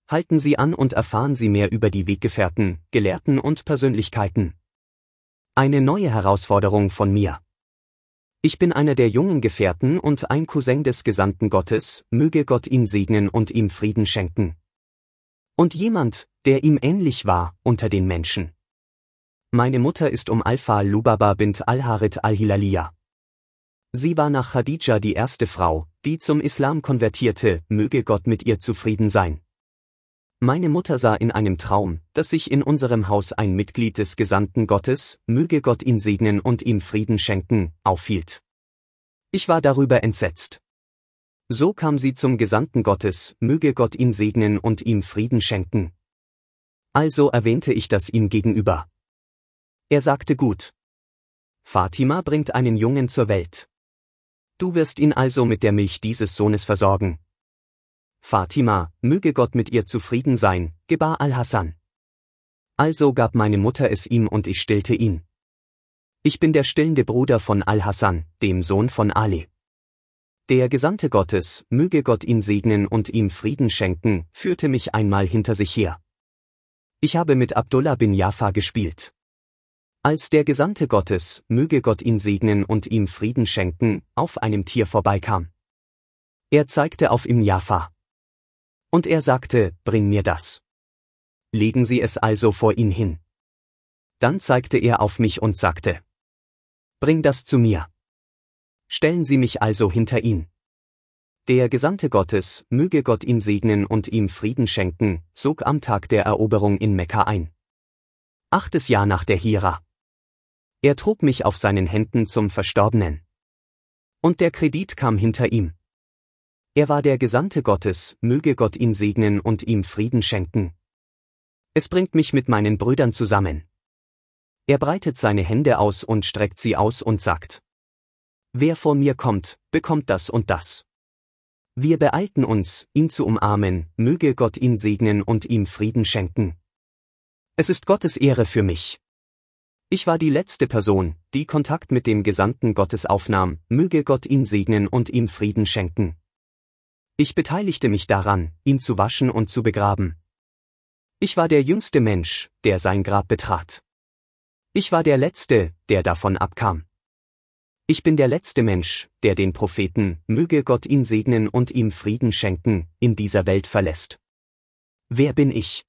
Halten Sie an und erfahren Sie mehr über die Weggefährten, Gelehrten und Persönlichkeiten. Eine neue Herausforderung von mir. Ich bin einer der jungen Gefährten und ein Cousin des Gesandten Gottes, möge Gott ihn segnen und ihm Frieden schenken. Und jemand, der ihm ähnlich war, unter den Menschen. Meine Mutter ist Alfa Lubaba bint al-Harith al-Hilaliya. Sie war nach Khadija die erste Frau, die zum Islam konvertierte, möge Gott mit ihr zufrieden sein. Meine Mutter sah in einem Traum, dass sich in unserem Haus ein Mitglied des Gesandten Gottes, möge Gott ihn segnen und ihm Frieden schenken, aufhielt. Ich war darüber entsetzt. So kam sie zum Gesandten Gottes, möge Gott ihn segnen und ihm Frieden schenken. Also erwähnte ich das ihm gegenüber. Er sagte gut. Fatima bringt einen Jungen zur Welt. Du wirst ihn also mit der Milch dieses Sohnes versorgen. Fatima, möge Gott mit ihr zufrieden sein, gebar Al-Hassan. Also gab meine Mutter es ihm und ich stillte ihn. Ich bin der stillende Bruder von Al-Hassan, dem Sohn von Ali. Der Gesandte Gottes, möge Gott ihn segnen und ihm Frieden schenken, führte mich einmal hinter sich her. Ich habe mit Abdullah bin Jafar gespielt. Als der Gesandte Gottes, möge Gott ihn segnen und ihm Frieden schenken, auf einem Tier vorbeikam. Er zeigte auf ihm Jafar. Und er sagte, bring mir das. Legen Sie es also vor ihn hin. Dann zeigte er auf mich und sagte, bring das zu mir. Stellen Sie mich also hinter ihn. Der Gesandte Gottes, möge Gott ihn segnen und ihm Frieden schenken, zog am Tag der Eroberung in Mekka ein. 8. Jahr nach der Hijra. Er trug mich auf seinen Händen zum Verstorbenen. Und der Kredit kam hinter ihm. Er war der Gesandte Gottes, möge Gott ihn segnen und ihm Frieden schenken. Es bringt mich mit meinen Brüdern zusammen. Er breitet seine Hände aus und streckt sie aus und sagt: Wer vor mir kommt, bekommt das und das. Wir beeilten uns, ihn zu umarmen, möge Gott ihn segnen und ihm Frieden schenken. Es ist Gottes Ehre für mich. Ich war die letzte Person, die Kontakt mit dem Gesandten Gottes aufnahm, möge Gott ihn segnen und ihm Frieden schenken. Ich beteiligte mich daran, ihn zu waschen und zu begraben. Ich war der jüngste Mensch, der sein Grab betrat. Ich war der Letzte, der davon abkam. Ich bin der letzte Mensch, der den Propheten, möge Gott ihn segnen und ihm Frieden schenken, in dieser Welt verlässt. Wer bin ich?